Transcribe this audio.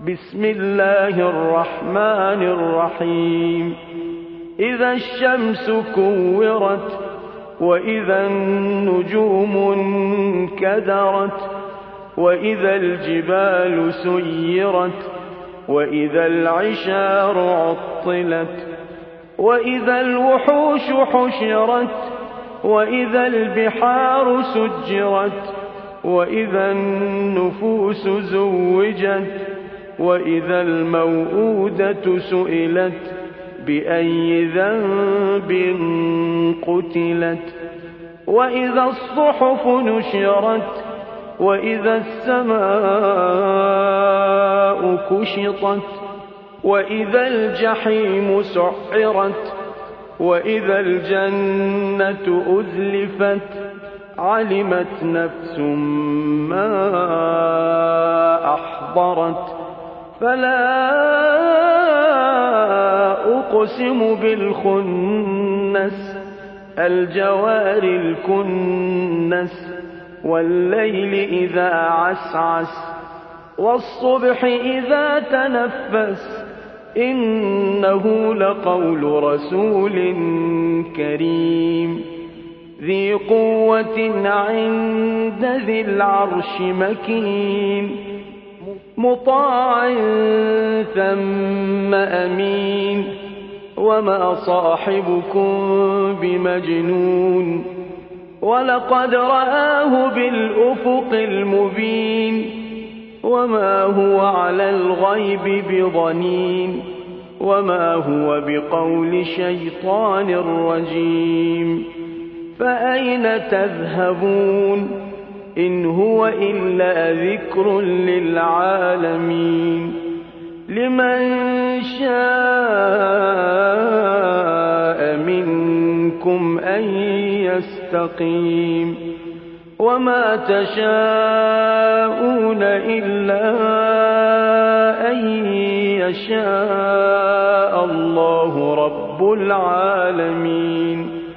بسم الله الرحمن الرحيم إذا الشمس كورت وإذا النجوم انكدرت وإذا الجبال سيرت وإذا العشار عطلت وإذا الوحوش حشرت وإذا البحار سجرت وإذا النفوس زوجت وإذا الموءودة سئلت بأي ذنب قتلت وإذا الصحف نشرت وإذا السماء كشطت وإذا الجحيم سعرت وإذا الجنة أزلفت علمت نفس ما أحضرت فلا أقسم بالخنس الجوار الكنس والليل إذا عسعس والصبح إذا تنفس إنه لقول رسول كريم ذي قوة عند ذي العرش مكين مطاع ثم أمين وما صاحبكم بمجنون ولقد رآه بالأفق المبين وما هو على الغيب بضنين وما هو بقول شيطان رجيم فأين تذهبون إن هو إلا ذكر للعالمين لمن شاء منكم أن يستقيم وما تشاءون إلا أن يشاء الله رب العالمين